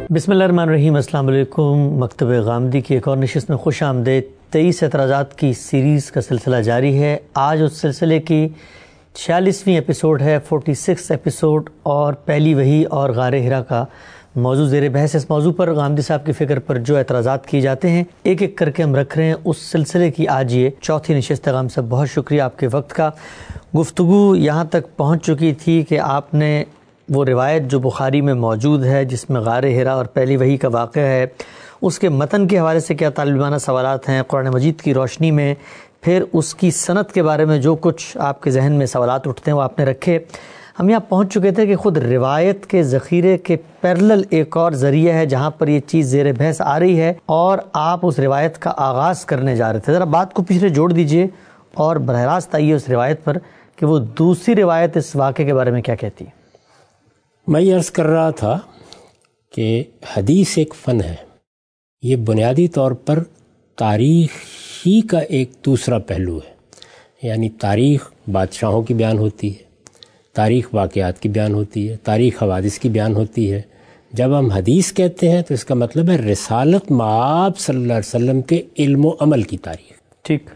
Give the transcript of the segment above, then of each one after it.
بسم اللہ الرحمن الرحیم. السلام علیکم. مکتب غامدی کی ایک اور نشست میں خوش آمدید. 23 اعتراضات کی سیریز کا سلسلہ جاری ہے. آج اس سلسلے کی 46ویں ایپیسوڈ ہے, 46 ایپیسوڈ, اور پہلی وحی اور غار حرا کا موضوع زیر بحث. اس موضوع پر غامدی صاحب کی فکر پر جو اعتراضات کیے جاتے ہیں ایک ایک کر کے ہم رکھ رہے ہیں. اس سلسلے کی آج یہ چوتھی نشست ہے. غام صاحب بہت شکریہ آپ کے وقت کا. گفتگو یہاں تک پہنچ چکی تھی کہ آپ نے وہ روایت جو بخاری میں موجود ہے جس میں غار حرا اور پہلی وحی کا واقعہ ہے, اس کے متن کے حوالے سے کیا طالبانہ سوالات ہیں قرآن مجید کی روشنی میں, پھر اس کی سند کے بارے میں جو کچھ آپ کے ذہن میں سوالات اٹھتے ہیں وہ آپ نے رکھے. ہم یہاں پہنچ چکے تھے کہ خود روایت کے ذخیرے کے پیرلل ایک اور ذریعہ ہے جہاں پر یہ چیز زیر بحث آ رہی ہے, اور آپ اس روایت کا آغاز کرنے جا رہے تھے. ذرا بات کو پیچھے جوڑ دیجئے اور براہ راست آئیے اس روایت پر کہ وہ دوسری روایت اس واقعے کے بارے میں کیا کہتی ہے. میں یہ عرض کر رہا تھا کہ حدیث ایک فن ہے. یہ بنیادی طور پر تاریخ ہی کا ایک دوسرا پہلو ہے. یعنی تاریخ بادشاہوں کی بیان ہوتی ہے, تاریخ واقعات کی بیان ہوتی ہے, تاریخ حوادث کی بیان ہوتی ہے. جب ہم حدیث کہتے ہیں تو اس کا مطلب ہے رسالت مآب صلی اللہ علیہ وسلم کے علم و عمل کی تاریخ. ٹھیک,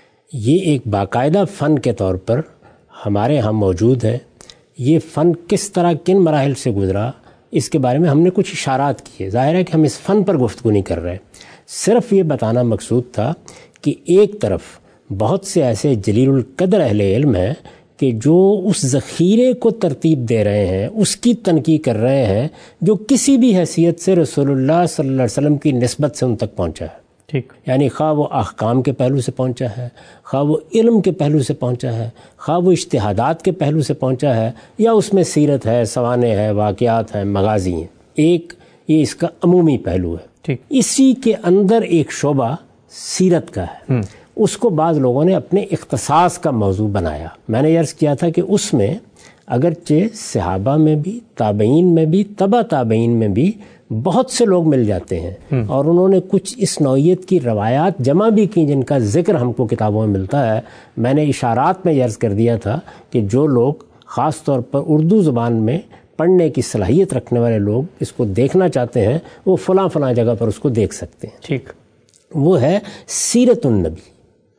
یہ ایک باقاعدہ فن کے طور پر ہمارے ہاں موجود ہے. یہ فن کس طرح کن مراحل سے گزرا اس کے بارے میں ہم نے کچھ اشارات کیے. ظاہر ہے کہ ہم اس فن پر گفتگو نہیں کر رہے, صرف یہ بتانا مقصود تھا کہ ایک طرف بہت سے ایسے جلیل القدر اہل علم ہیں کہ جو اس ذخیرے کو ترتیب دے رہے ہیں, اس کی تنقیح کر رہے ہیں جو کسی بھی حیثیت سے رسول اللہ صلی اللہ علیہ وسلم کی نسبت سے ان تک پہنچا ہے. ٹھیک, یعنی خواہ وہ احکام کے پہلو سے پہنچا ہے, خواہ وہ علم کے پہلو سے پہنچا ہے, خواہ وہ اجتہادات کے پہلو سے پہنچا ہے, یا اس میں سیرت ہے, سوانح ہے, واقعات ہیں, مغازی ہیں. ایک یہ اس کا عمومی پہلو ہے. ٹھیک, اسی کے اندر ایک شعبہ سیرت کا ہے. اس کو بعض لوگوں نے اپنے اختصاص کا موضوع بنایا. میں نے عرض کیا تھا کہ اس میں اگرچہ صحابہ میں بھی, تابعین میں بھی, تبع تابعین میں بھی بہت سے لوگ مل جاتے ہیں, اور انہوں نے کچھ اس نوعیت کی روایات جمع بھی کی جن کا ذکر ہم کو کتابوں میں ملتا ہے. میں نے اشارات میں عرض کر دیا تھا کہ جو لوگ خاص طور پر اردو زبان میں پڑھنے کی صلاحیت رکھنے والے لوگ اس کو دیکھنا چاہتے ہیں وہ فلاں فلاں جگہ پر اس کو دیکھ سکتے ہیں. ٹھیک, وہ ہے سیرت النبی.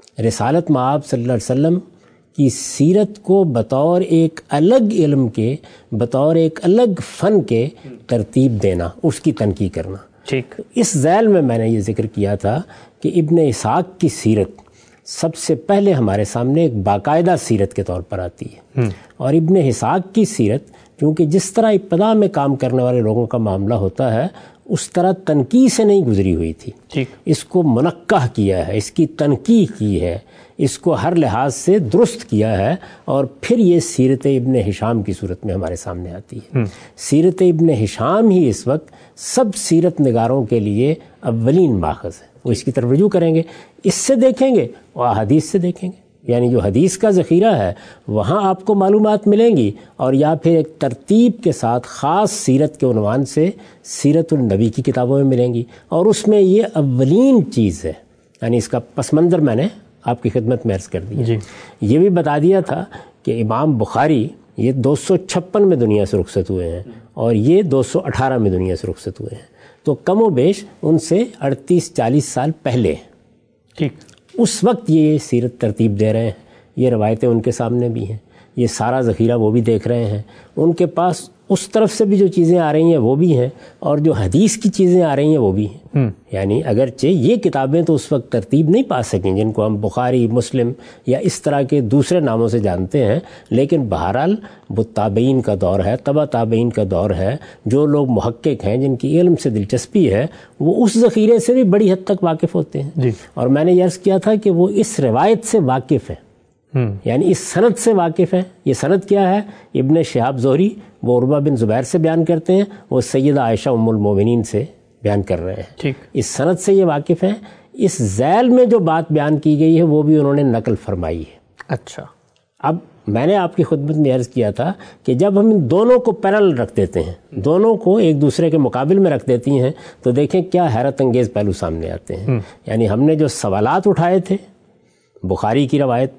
رسالت مآب صلی اللہ علیہ وسلم کی سیرت کو بطور ایک الگ علم کے, بطور ایک الگ فن کے ترتیب دینا, اس کی تنقیح کرنا. ٹھیک, اس ذیل میں میں نے یہ ذکر کیا تھا کہ ابن اسحاق کی سیرت سب سے پہلے ہمارے سامنے ایک باقاعدہ سیرت کے طور پر آتی ہے. اور ابن اسحاق کی سیرت کیونکہ جس طرح ابتدا میں کام کرنے والے لوگوں کا معاملہ ہوتا ہے اس طرح تنقیح سے نہیں گزری ہوئی تھی. ٹھیک, اس کو منقح کیا ہے, اس کی تنقیح کی ہے, اس کو ہر لحاظ سے درست کیا ہے, اور پھر یہ سیرت ابن ہشام کی صورت میں ہمارے سامنے آتی ہے. سیرت ابن ہشام ہی اس وقت سب سیرت نگاروں کے لیے اولین ماخذ ہے. وہ اس کی طرف رجوع کریں گے, اس سے دیکھیں گے اور حدیث سے دیکھیں گے. یعنی جو حدیث کا ذخیرہ ہے وہاں آپ کو معلومات ملیں گی, اور یا پھر ایک ترتیب کے ساتھ خاص سیرت کے عنوان سے سیرت النبی کی کتابوں میں ملیں گی, اور اس میں یہ اولین چیز ہے. یعنی اس کا پس منظر میں نے آپ کی خدمت میں عرض کر دیا. جی, یہ بھی بتا دیا تھا کہ امام بخاری یہ 256 میں دنیا سے رخصت ہوئے ہیں, اور یہ 218 میں دنیا سے رخصت ہوئے ہیں, تو کم و بیش ان سے 38-40 سال پہلے. ٹھیک, اس وقت یہ سیرت ترتیب دے رہے ہیں. یہ روایتیں ان کے سامنے بھی ہیں, یہ سارا ذخیرہ وہ بھی دیکھ رہے ہیں. ان کے پاس اس طرف سے بھی جو چیزیں آ رہی ہیں وہ بھی ہیں, اور جو حدیث کی چیزیں آ رہی ہیں وہ بھی ہیں. یعنی اگرچہ یہ کتابیں تو اس وقت ترتیب نہیں پا سکیں جن کو ہم بخاری, مسلم یا اس طرح کے دوسرے ناموں سے جانتے ہیں, لیکن بہرحال وہ تابعین کا دور ہے, تبع تابعین کا دور ہے. جو لوگ محقق ہیں جن کی علم سے دلچسپی ہے وہ اس ذخیرے سے بھی بڑی حد تک واقف ہوتے ہیں. جی, اور میں نے یہ عرض کیا تھا کہ وہ اس روایت سے واقف ہیں, یعنی اس سند سے واقف ہیں. یہ سند کیا ہے؟ ابن شہاب زہری وہ عروہ بن زبیر سے بیان کرتے ہیں, وہ سیدہ عائشہ ام المومنین سے بیان کر رہے ہیں. ٹھیک, اس سند سے یہ واقف ہیں. اس ذیل میں جو بات بیان کی گئی ہے وہ بھی انہوں نے نقل فرمائی ہے. اچھا, اب میں نے آپ کی خدمت میں عرض کیا تھا کہ جب ہم ان دونوں کو پیرل رکھ دیتے ہیں, دونوں کو ایک دوسرے کے مقابل میں رکھ دیتی ہیں, تو دیکھیں کیا حیرت انگیز پہلو سامنے آتے ہیں. یعنی ہم نے جو سوالات اٹھائے تھے بخاری کی روایت پر,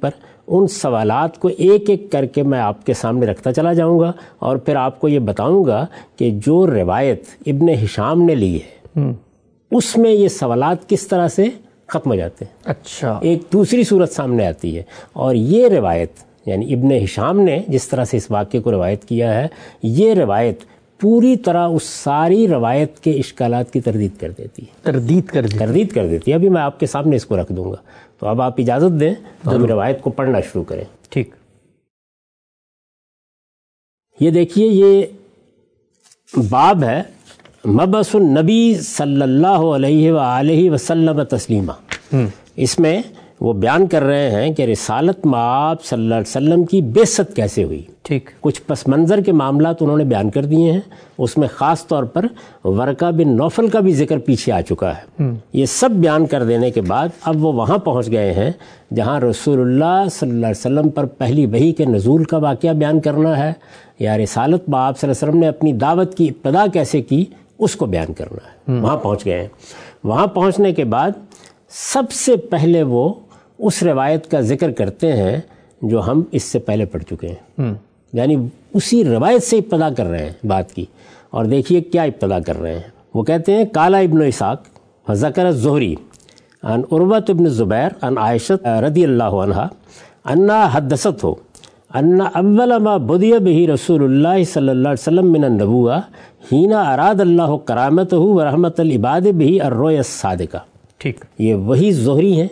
ان سوالات کو ایک ایک کر کے میں آپ کے سامنے رکھتا چلا جاؤں گا، اور پھر آپ کو یہ بتاؤں گا کہ جو روایت ابن ہشام نے لی ہے اس میں یہ سوالات کس طرح سے ختم ہو جاتے ہیں۔ اچھا، ایک دوسری صورت سامنے آتی ہے، اور یہ روایت یعنی ابن ہشام نے جس طرح سے اس واقعے کو روایت کیا ہے، یہ روایت پوری طرح اس ساری روایت کے اشکالات کی تردید کر دیتی ہے، تردید کر دیتی ہے۔ ابھی میں آپ کے سامنے اس کو رکھ دوں گا، تو اب آپ اجازت دیں تو ہم روایت کو پڑھنا شروع کریں۔ ٹھیک، یہ دیکھیے، یہ باب ہے مبعث النبی صلی اللہ علیہ وآلہ وسلم تسلیمہ۔ اس میں وہ بیان کر رہے ہیں کہ رسالت مآب صلی اللہ علیہ وسلم کی بعثت کیسے ہوئی۔ ٹھیک، کچھ پس منظر کے معاملات انہوں نے بیان کر دیے ہیں، اس میں خاص طور پر ورقہ بن نوفل کا بھی ذکر پیچھے آ چکا ہے۔ یہ سب بیان کر دینے کے بعد اب وہ وہاں پہنچ گئے ہیں جہاں رسول اللہ صلی اللہ علیہ وسلم پر پہلی وحی کے نزول کا واقعہ بیان کرنا ہے، یا رسالت مآب صلی اللہ علیہ وسلم نے اپنی دعوت کی ابتدا کیسے کی اس کو بیان کرنا ہے۔ وہاں پہنچ گئے ہیں۔ وہاں پہنچنے کے بعد سب سے پہلے وہ اس روایت کا ذکر کرتے ہیں جو ہم اس سے پہلے پڑھ چکے ہیں، یعنی اسی روایت سے ابتدا کر رہے ہیں بات کی۔ اور دیکھیے کیا ابتدا کر رہے ہیں، وہ کہتے ہیں قال ابن اسحاق فذکر الزہری عن عروۃ بن الزبیر عن عائشہ رضی اللہ عنہا انہا حدثتہ ان اول ما بدی بہ رسول اللہ صلی اللہ علیہ وسلم من النبوہ حین اراد اللہ کرامتہ ورحمۃ العباد بہ الرؤیا الصادقہ۔ ٹھیک، یہ وہی زہری ہیں،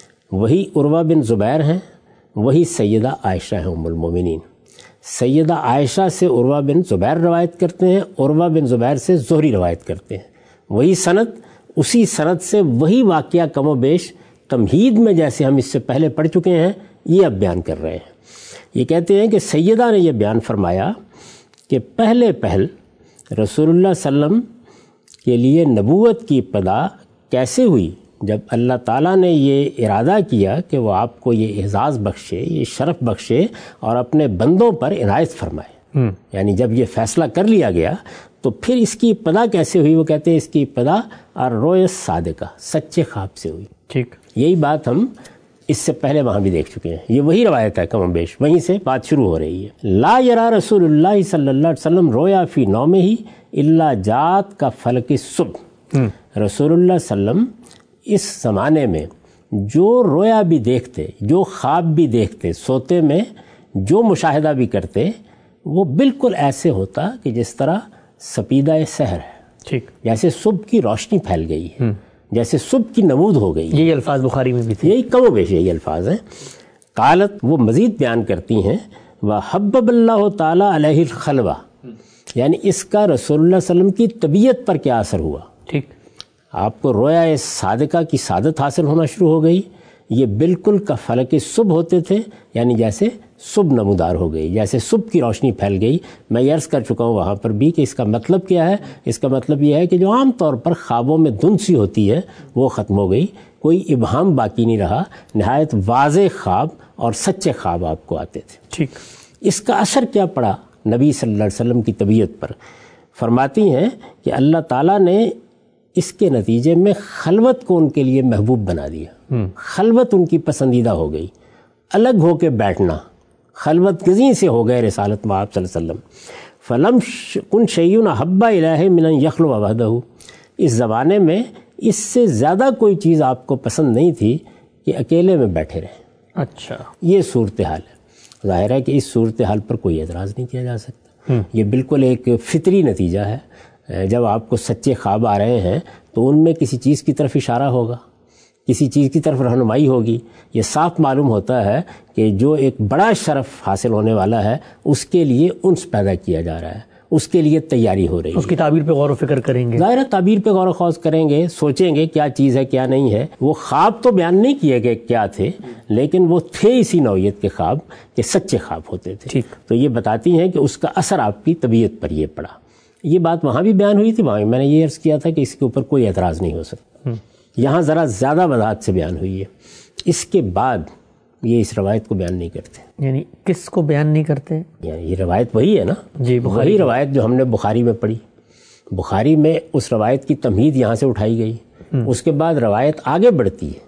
وہی عروہ بن زبیر ہیں، وہی سیدہ عائشہ ہیں ام المومنین۔ سیدہ عائشہ سے عروہ بن زبیر روایت کرتے ہیں، عروہ بن زبیر سے زہری روایت کرتے ہیں، وہی سند، اسی سند سے وہی واقعہ کم و بیش تمہید میں جیسے ہم اس سے پہلے پڑھ چکے ہیں یہ اب بیان کر رہے ہیں۔ یہ کہتے ہیں کہ سیدہ نے یہ بیان فرمایا کہ پہلے پہل رسول اللہ صلی اللہ علیہ وسلم کے لیے نبوت کی ابتدا کیسے ہوئی، جب اللہ تعالیٰ نے یہ ارادہ کیا کہ وہ آپ کو یہ اعزاز بخشے، یہ شرف بخشے اور اپنے بندوں پر عنایت فرمائے۔ یعنی جب یہ فیصلہ کر لیا گیا تو پھر اس کی ابتدا کیسے ہوئی، وہ کہتے ہیں اس کی ابتدا الرؤیا الصادقہ، سچے خواب سے ہوئی۔ ٹھیک، یہی بات ہم اس سے پہلے وہاں بھی دیکھ چکے ہیں، یہ وہی روایت ہے کم و بیش، وہیں سے بات شروع ہو رہی ہے۔ لا یرا رسول اللہ صلی اللہ علیہ وسلم رویا فی نومہ الا جات کا فلک الصبح۔ رسول اللہ صلی اللہ علیہ وسلم اس زمانے میں جو رویا بھی دیکھتے، جو خواب بھی دیکھتے، سوتے میں جو مشاہدہ بھی کرتے، وہ بالکل ایسے ہوتا کہ جس طرح سپیدہ سحر ہے، ٹھیک، جیسے صبح کی روشنی پھیل گئی ہے، جیسے صبح کی نمود ہو گئی۔ یہی الفاظ بخاری میں بھی تھے، یہی کم و بیش یہی الفاظ ہیں۔ قالت، وہ مزید بیان کرتی ہیں، وَحَبَّبَ اللَّهُ تعالیٰ علیہ الخلوہ، یعنی اس کا رسول اللہ صلی اللہ علیہ وسلم کی طبیعت پر کیا اثر ہوا۔ ٹھیک، آپ کو رویا صادقہ کی سعادت حاصل ہونا شروع ہو گئی، یہ بالکل کا فلک صبح ہوتے تھے، یعنی جیسے صبح نمودار ہو گئی، جیسے صبح کی روشنی پھیل گئی۔ میں یہ عرض کر چکا ہوں وہاں پر بھی کہ اس کا مطلب کیا ہے، اس کا مطلب یہ ہے کہ جو عام طور پر خوابوں میں دھند سی ہوتی ہے وہ ختم ہو گئی، کوئی ابہام باقی نہیں رہا، نہایت واضح خواب اور سچے خواب آپ کو آتے تھے۔ ٹھیک، اس کا اثر کیا پڑا نبی صلی اللہ علیہ وسلم کی طبیعت پر؟ فرماتی ہیں کہ اللہ تعالیٰ نے اس کے نتیجے میں خلوت کو ان کے لیے محبوب بنا دیا، خلوت ان کی پسندیدہ ہو گئی، الگ ہو کے بیٹھنا، خلوت گزیں سے ہو گئے رسالت مآب صلی اللہ علیہ وسلم۔ فلم کن شیء احب الیہ من ان یخلو وحدہ، اس زمانے میں اس سے زیادہ کوئی چیز آپ کو پسند نہیں تھی کہ اکیلے میں بیٹھے رہیں۔ اچھا، یہ صورتحال ہے، ظاہر ہے کہ اس صورتحال پر کوئی اعتراض نہیں کیا جا سکتا، یہ بالکل ایک فطری نتیجہ ہے۔ جب آپ کو سچے خواب آ رہے ہیں تو ان میں کسی چیز کی طرف اشارہ ہوگا، کسی چیز کی طرف رہنمائی ہوگی۔ یہ صاف معلوم ہوتا ہے کہ جو ایک بڑا شرف حاصل ہونے والا ہے اس کے لیے انس پیدا کیا جا رہا ہے، اس کے لیے تیاری ہو رہی ہے، اس کی تعبیر پہ غور و فکر کریں گے، ظاہر تعبیر پہ غور و خوض کریں گے، سوچیں گے کیا چیز ہے کیا نہیں ہے۔ وہ خواب تو بیان نہیں کیے گئے کیا تھے، لیکن وہ تھے اسی نوعیت کے خواب کہ سچے خواب ہوتے تھے۔ ٹھیک، تو یہ بتاتی ہیں کہ اس کا اثر آپ کی طبیعت پر یہ پڑا۔ یہ بات وہاں بھی بیان ہوئی تھی، وہاں میں نے یہ عرض کیا تھا کہ اس کے اوپر کوئی اعتراض نہیں ہو سکتا، یہاں ذرا زیادہ وضاحت سے بیان ہوئی ہے۔ اس کے بعد یہ اس روایت کو بیان نہیں کرتے، یعنی کس کو بیان نہیں کرتے؟ یعنی یہ روایت وہی ہے نا، جی، وہی روایت جو ہم نے بخاری میں پڑھی، بخاری میں اس روایت کی تمہید یہاں سے اٹھائی گئی، اس کے بعد روایت آگے بڑھتی ہے،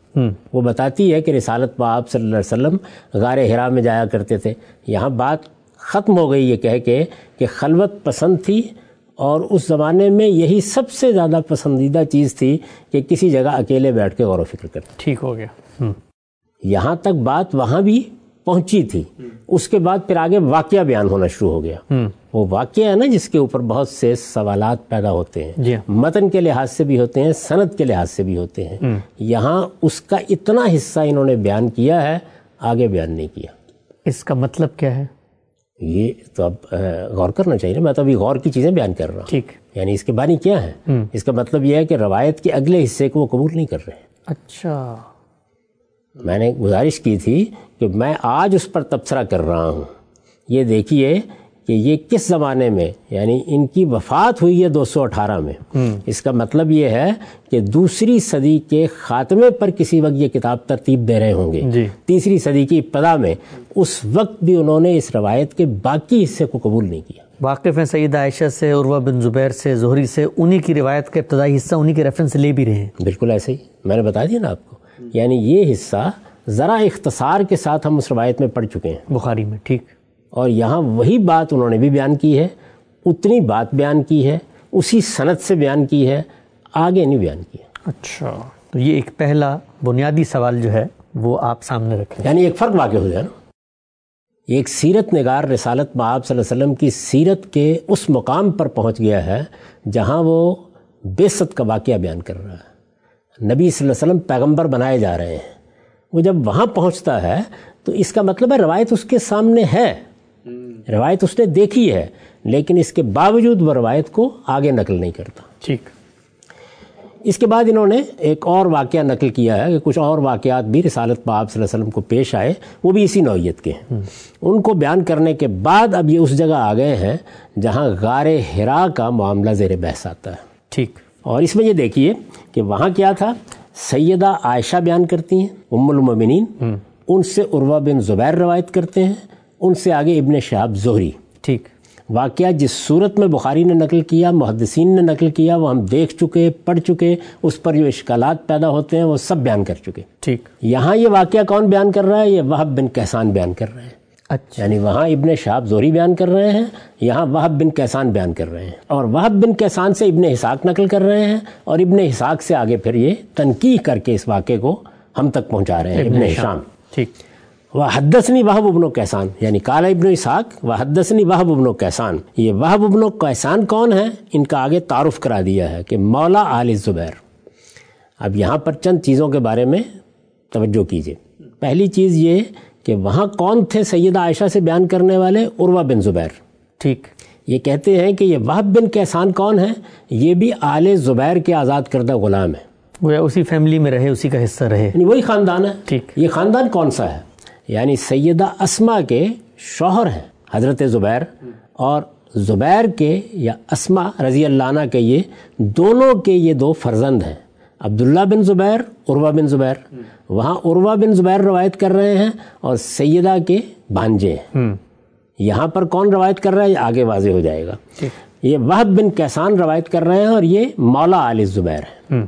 وہ بتاتی ہے کہ رسالت پاک صلی اللہ علیہ وسلم غار حرا میں جایا کرتے تھے. یہاں بات ختم ہو گئی یہ کہہ کے کہ خلوت پسند تھی، اور اس زمانے میں یہی سب سے زیادہ پسندیدہ چیز تھی کہ کسی جگہ اکیلے بیٹھ کے غور و فکر کرتے. ٹھیک ہو گیا. یہاں تک بات وہاں بھی پہنچی تھی. اس کے بعد پھر آگے واقعہ بیان ہونا شروع ہو گیا. وہ واقعہ ہے نا جس کے اوپر بہت سے سوالات پیدا ہوتے ہیں. جی. متن کے لحاظ سے بھی ہوتے ہیں، سند کے لحاظ سے بھی ہوتے ہیں. یہاں اس کا اتنا حصہ انہوں نے بیان کیا ہے، آگے بیان نہیں کیا. اس کا مطلب کیا ہے؟ یہ تو اب غور کرنا چاہیے. میں تو ابھی غور کی چیزیں بیان کر رہا ہوں. ٹھیک. یعنی اس کے بانی کیا ہے؟ اس کا مطلب یہ ہے کہ روایت کے اگلے حصے کو وہ قبول نہیں کر رہے. اچھا. میں نے گزارش کی تھی کہ میں آج اس پر تبصرہ کر رہا ہوں. یہ دیکھیے کہ یہ کس زمانے میں، یعنی ان کی وفات ہوئی ہے 218 میں. اس کا مطلب یہ ہے کہ دوسری صدی کے خاتمے پر کسی وقت یہ کتاب ترتیب دے رہے ہوں گے. جی. تیسری صدی کی ابتدا میں اس وقت بھی انہوں نے اس روایت کے باقی حصے کو قبول نہیں کیا. واقف ہیں سیدہ عائشہ سے، عروہ بن زبیر سے، زہری سے، انہی کی روایت کا ابتدائی حصہ انہی کے ریفرنس سے لے بھی رہے ہیں. بالکل ایسے ہی میں نے بتا دیا نا آپ کو. یعنی یہ حصہ ذرا اختصار کے ساتھ ہم اس روایت میں پڑھ چکے ہیں بخاری میں. ٹھیک. اور یہاں وہی بات انہوں نے بھی بیان کی ہے، اتنی بات بیان کی ہے، اسی سند سے بیان کی ہے، آگے نہیں بیان کیا. اچھا. تو یہ ایک پہلا بنیادی سوال جو ہے وہ آپ سامنے رکھیں. یعنی ایک فرق واقع ہو جائے نا. ایک سیرت نگار رسالت مآب صلی اللہ علیہ وسلم کی سیرت کے اس مقام پر پہنچ گیا ہے جہاں وہ بعثت کا واقعہ بیان کر رہا ہے. نبی صلی اللہ علیہ وسلم پیغمبر بنائے جا رہے ہیں. وہ جب وہاں پہنچتا ہے تو اس کا مطلب ہے روایت اس کے سامنے ہے، روایت اس نے دیکھی ہے، لیکن اس کے باوجود وہ روایت کو آگے نقل نہیں کرتا. ٹھیک. اس کے بعد انہوں نے ایک اور واقعہ نقل کیا ہے کہ کچھ اور واقعات بھی رسالت پاک صلی اللہ علیہ وسلم کو پیش آئے، وہ بھی اسی نوعیت کے ہیں. ان کو بیان کرنے کے بعد اب یہ اس جگہ آ گئے ہیں جہاں غار حرا کا معاملہ زیر بحث آتا ہے. ٹھیک. اور اس میں یہ دیکھیے کہ وہاں کیا تھا. سیدہ عائشہ بیان کرتی ہیں ام المومنین، ان سے عروہ بن زبیر روایت کرتے ہیں، ان سے آگے ابن شہاب زہری. ٹھیک. واقعہ جس صورت میں بخاری نے نقل کیا، محدثین نے نقل کیا، وہ ہم دیکھ چکے، پڑھ چکے، اس پر جو اشکالات پیدا ہوتے ہیں وہ سب بیان کر چکے. ٹھیک. یہاں یہ واقعہ کون بیان کر رہا ہے؟ یہ وہب بن کیسان بیان کر رہے ہیں. اچھا. یعنی وہاں ابن شہاب زہری بیان کر رہے ہیں، یہاں وہب بن کیسان بیان کر رہے ہیں. اور وہب بن کیسان سے ابن اسحاق نقل کر رہے ہیں، اور ابن اسحاق سے آگے پھر یہ تنقیح کر کے اس واقعے کو ہم تک پہنچا رہے ہیں. ابن ہشام. ٹھیک. وحدثنی وہب بن کیسان، یعنی قال ابن اسحاق وحدثنی وہب بن کیسان. یہ وہب بن کیسان کون ہیں؟ ان کا آگے تعارف کرا دیا ہے کہ مولا آل زبیر. اب یہاں پر چند چیزوں کے بارے میں توجہ کیجیے. پہلی چیز یہ کہ وہاں کون تھے سیدہ عائشہ سے بیان کرنے والے؟ عروہ بن زبیر. ٹھیک. یہ کہتے ہیں کہ یہ وہب بن کیسان کون ہیں؟ یہ بھی آل زبیر کے آزاد کردہ غلام ہیں. گویا اسی فیملی میں رہے، اسی کا حصہ رہے. یعنی وہی خاندان ہے. ٹھیک. یہ خاندان کون سا ہے؟ یعنی سیدہ اسما کے شوہر ہیں حضرت زبیر، اور زبیر کے یا اسما رضی اللہ عنہ کے یہ دونوں کے یہ دو فرزند ہیں، عبداللہ بن زبیر، عروہ بن زبیر. وہاں عروہ بن زبیر روایت کر رہے ہیں اور سیدہ کے بھانجے ہیں. یہاں پر کون روایت کر رہا ہے؟ یہ آگے واضح ہو جائے گا. یہ وہب بن کیسان روایت کر رہے ہیں اور یہ مولا آل زبیر ہیں.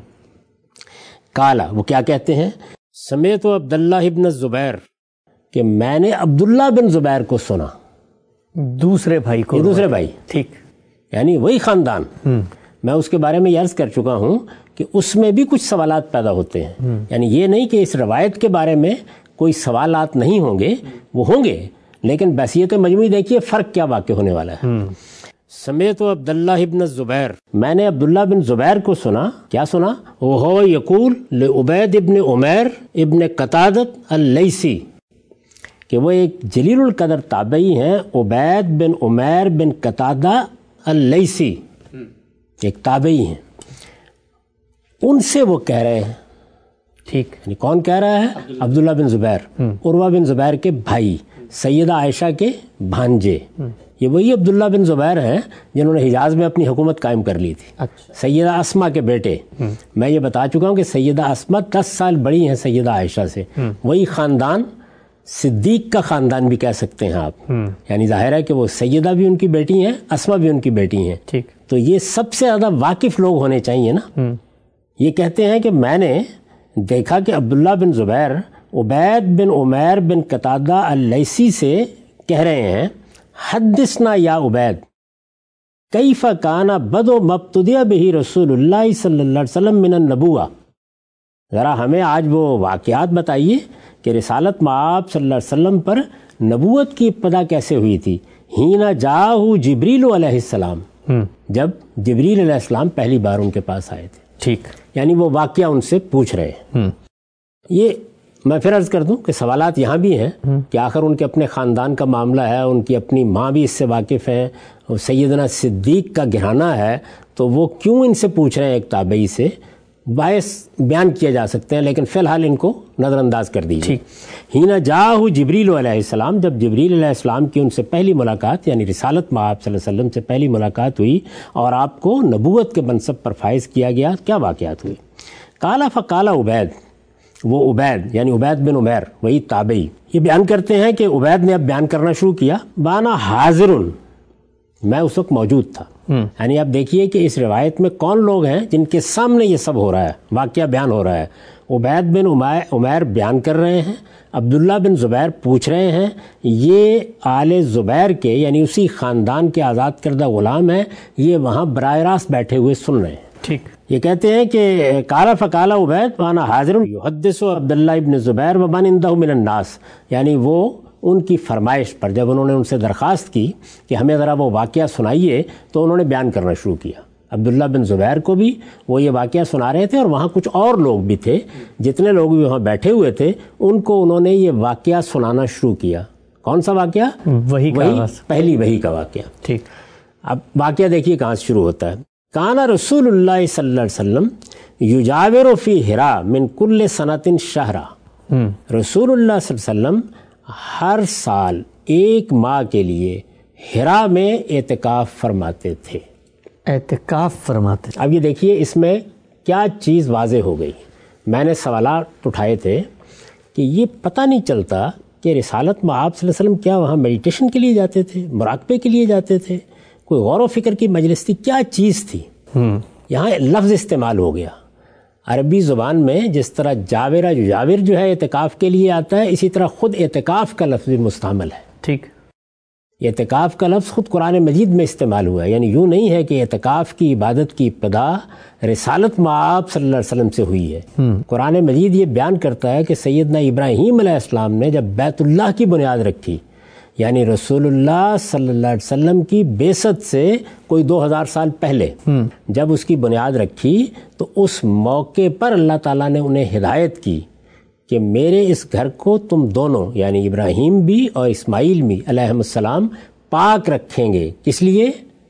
کالا، وہ کیا کہتے ہیں؟ سمیت عبداللہ ابن زبیر، کہ میں نے عبداللہ بن زبیر کو سنا. دوسرے بھائی کو. یہ دوسرے بھائی. ٹھیک. یعنی وہی خاندان. میں اس کے بارے میں یہ عرض کر چکا ہوں کہ اس میں بھی کچھ سوالات پیدا ہوتے ہیں. یعنی یہ نہیں کہ اس روایت کے بارے میں کوئی سوالات نہیں ہوں گے، وہ ہوں گے، لیکن بحثیت مجموعی دیکھیے فرق کیا واقع ہونے والا ہے. سمیت عبداللہ ابن زبیر، میں نے عبداللہ بن زبیر کو سنا. کیا سنا؟ وہ یقول لعبید ابن عمیر ابن قتادۃ اللیثی، کہ وہ ایک جلیل القدر تابعی ہیں، عبید بن عمیر بن قتادہ اللیثی، ایک تابعی ہیں. ان سے وہ کہہ رہے ہیں. ٹھیک. یعنی کون کہہ رہا ہے؟ عبداللہ بن زبیر، عروہ بن زبیر کے بھائی، سیدہ عائشہ کے بھانجے. یہ وہی عبداللہ بن زبیر ہیں جنہوں نے حجاز میں اپنی حکومت قائم کر لی تھی. اچھا. سیدہ اسما کے بیٹے. میں یہ بتا چکا ہوں کہ سیدہ اسما 10 سال بڑی ہیں سیدہ عائشہ سے. وہی خاندان، صدیق کا خاندان بھی کہہ سکتے ہیں آپ. یعنی ظاہر ہے کہ وہ سیدہ بھی ان کی بیٹی ہیں، اسما بھی ان کی بیٹی ہیں. ٹھیک. تو یہ سب سے زیادہ واقف لوگ ہونے چاہیے نا. یہ کہتے ہیں کہ میں نے دیکھا کہ عبداللہ بن زبیر عبید بن عمیر بن قتادہ اللیثی سے کہہ رہے ہیں حدثنا یا عبید کیف کان بدء ما ابتدأ بہ رسول اللہ صلی اللہ علیہ وسلم من النبوہ، ذرا ہمیں آج وہ واقعات بتائیے کہ رسالت مآب صلی اللہ علیہ وسلم پر نبوت کی ابتدا کیسے ہوئی تھی. ہینا جاءہ جبریل علیہ السلام، جب جبریل علیہ السلام پہلی بار ان کے پاس آئے تھے. ٹھیک، یعنی وہ واقعہ ان سے پوچھ رہے ہیں. یہ میں پھر عرض کر دوں کہ سوالات یہاں بھی ہیں کہ آخر ان کے اپنے خاندان کا معاملہ ہے، ان کی اپنی ماں بھی اس سے واقف ہیں، سیدنا صدیق کا گھرانہ ہے، تو وہ کیوں ان سے پوچھ رہے ہیں ایک تابعی سے، باعث بیان کیا جا سکتے ہیں، لیکن فی الحال ان کو نظر انداز کر دیجیے. ہینا جاءہ جبریل علیہ السلام، جب جبریل علیہ السلام کی ان سے پہلی ملاقات یعنی رسالت مآب صلی اللہ علیہ وسلم سے پہلی ملاقات ہوئی اور آپ کو نبوت کے منصب پر فائز کیا گیا، کیا واقعات ہوئے؟ قال فقال عبید، وہ عبید یعنی عبید بن عمیر وہی تابعی یہ بیان کرتے ہیں کہ عبید نے اب بیان کرنا شروع کیا. بانا حاضرن، میں اس وقت موجود تھا. یعنی آپ دیکھیے کہ اس روایت میں کون لوگ ہیں جن کے سامنے یہ سب ہو رہا ہے، واقعہ بیان ہو رہا ہے. عبید بن عمیر بیان کر رہے ہیں، عبداللہ بن زبیر پوچھ رہے ہیں، یہ آل زبیر کے یعنی اسی خاندان کے آزاد کردہ غلام ہیں، یہ وہاں براہ راست بیٹھے ہوئے سن رہے ہیں. ٹھیک، یہ کہتے ہیں کہ قال فقال عبید وانا حاضر یحدث عبداللہ ابن زبیر ومن عنده من الناس، یعنی وہ ان کی فرمائش پر جب انہوں نے ان سے درخواست کی کہ ہمیں ذرا وہ واقعہ سنائیے تو انہوں نے بیان کرنا شروع کیا. عبداللہ بن زبیر کو بھی وہ یہ واقعہ سنا رہے تھے اور وہاں کچھ اور لوگ بھی تھے، جتنے لوگ بھی وہاں بیٹھے ہوئے تھے ان کو انہوں نے یہ واقعہ سنانا شروع کیا. کون سا واقعہ؟ وہی پہلی وحی کا واقعہ. ٹھیک، اب واقعہ دیکھیے کہاں سے شروع ہوتا ہے. کان رسول اللہ صلی اللہ علیہ وسلم یجاور فی حرا من کل سنۃ شہرا، رسول اللہ صلی اللہ علیہ وسلم ہر سال ایک ماہ کے لیے حرا میں اعتکاف فرماتے تھے. اعتکاف فرماتے. اب یہ دیکھیے اس میں کیا چیز واضح ہو گئی. میں نے سوالات اٹھائے تھے کہ یہ پتہ نہیں چلتا کہ رسالت مآب صلی اللہ علیہ وسلم کیا وہاں میڈیٹیشن کے لیے جاتے تھے، مراقبے کے لیے جاتے تھے، کوئی غور و فکر کی مجلس تھی، کیا چیز تھی؟ یہاں لفظ استعمال ہو گیا. عربی زبان میں جس طرح جاورہ یجاور جو ہے اعتکاف کے لیے آتا ہے، اسی طرح خود اعتکاف کا لفظ بھی مستعمل ہے. ٹھیک، اعتکاف کا لفظ خود قرآن مجید میں استعمال ہوا ہے. یعنی یوں نہیں ہے کہ اعتکاف کی عبادت کی ابتدا رسالت مآب صلی اللہ علیہ وسلم سے ہوئی ہے. قرآن مجید یہ بیان کرتا ہے کہ سیدنا ابراہیم علیہ السلام نے جب بیت اللہ کی بنیاد رکھی، یعنی رسول اللہ صلی اللہ علیہ وسلم کی بعثت سے کوئی 2000 سال پہلے جب اس کی بنیاد رکھی، تو اس موقع پر اللہ تعالیٰ نے انہیں ہدایت کی کہ میرے اس گھر کو تم دونوں یعنی ابراہیم بھی اور اسماعیل بھی علیہم السلام پاک رکھیں گے. کس لیے؟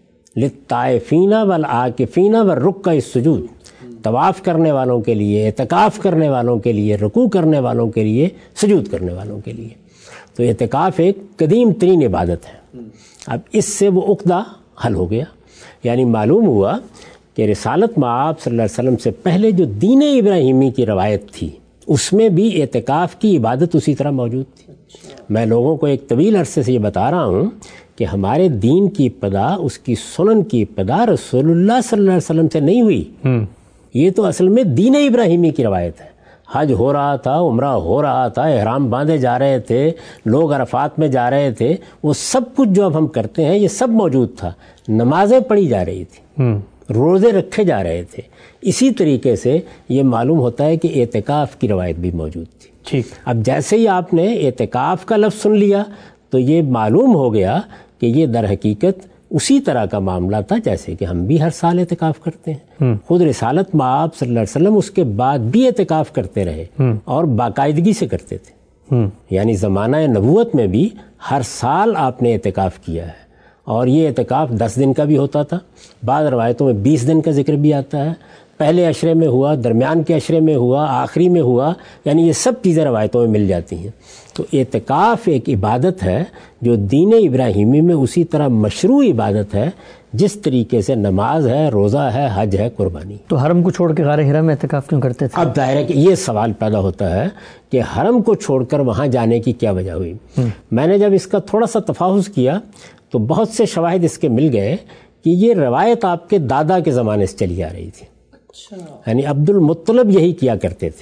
للطائفین والعاکفین والرکع السجود، طواف کرنے والوں کے لیے، اعتکاف کرنے والوں کے لیے، رکوع کرنے والوں کے لیے، سجود کرنے والوں کے لیے. تو اعتکاف ایک قدیم ترین عبادت ہے. اب اس سے وہ عقدہ حل ہو گیا. یعنی معلوم ہوا کہ رسالت مآب صلی اللہ علیہ وسلم سے پہلے جو دین ابراہیمی کی روایت تھی اس میں بھی اعتکاف کی عبادت اسی طرح موجود تھی. میں لوگوں کو ایک طویل عرصے سے یہ بتا رہا ہوں کہ ہمارے دین کی ابتدا، اس کی سنن کی ابتدا رسول اللہ صلی اللہ علیہ وسلم سے نہیں ہوئی. یہ تو اصل میں دین ابراہیمی کی روایت ہے. حج ہو رہا تھا، عمرہ ہو رہا تھا، احرام باندھے جا رہے تھے، لوگ عرفات میں جا رہے تھے، وہ سب کچھ جو اب ہم کرتے ہیں یہ سب موجود تھا. نمازیں پڑھی جا رہی تھی، روزے رکھے جا رہے تھے. اسی طریقے سے یہ معلوم ہوتا ہے کہ اعتکاف کی روایت بھی موجود تھی. ٹھیک، اب جیسے ہی آپ نے اعتکاف کا لفظ سن لیا تو یہ معلوم ہو گیا کہ یہ در حقیقت اسی طرح کا معاملہ تھا جیسے کہ ہم بھی ہر سال اعتکاف کرتے ہیں. خود رسالت مآب صلی اللہ علیہ وسلم اس کے بعد بھی اعتکاف کرتے رہے اور باقاعدگی سے کرتے تھے. یعنی زمانہ نبوت میں بھی ہر سال آپ نے اعتکاف کیا ہے. اور یہ اعتکاف 10 دن کا بھی ہوتا تھا، بعض روایتوں میں 20 دن کا ذکر بھی آتا ہے. پہلے عشرے میں ہوا، درمیان کے عشرے میں ہوا، آخری میں ہوا، یعنی یہ سب چیزیں روایتوں میں مل جاتی ہیں. تو اعتکاف ایک عبادت ہے جو دین ابراہیمی میں اسی طرح مشروع عبادت ہے جس طریقے سے نماز ہے، روزہ ہے، حج ہے، قربانی. تو حرم کو چھوڑ کے غار حرا میں اعتکاف کیوں کرتے تھے؟ اب ظاہر ہے کہ یہ سوال پیدا ہوتا ہے کہ حرم کو چھوڑ کر وہاں جانے کی کیا وجہ ہوئی. میں نے جب اس کا تھوڑا سا تفاحص کیا تو بہت سے شواہد اس کے مل گئے کہ یہ روایت آپ کے دادا کے زمانے سے چلی آ رہی تھی. یعنی عبد المطلب یہی کیا کرتے تھے.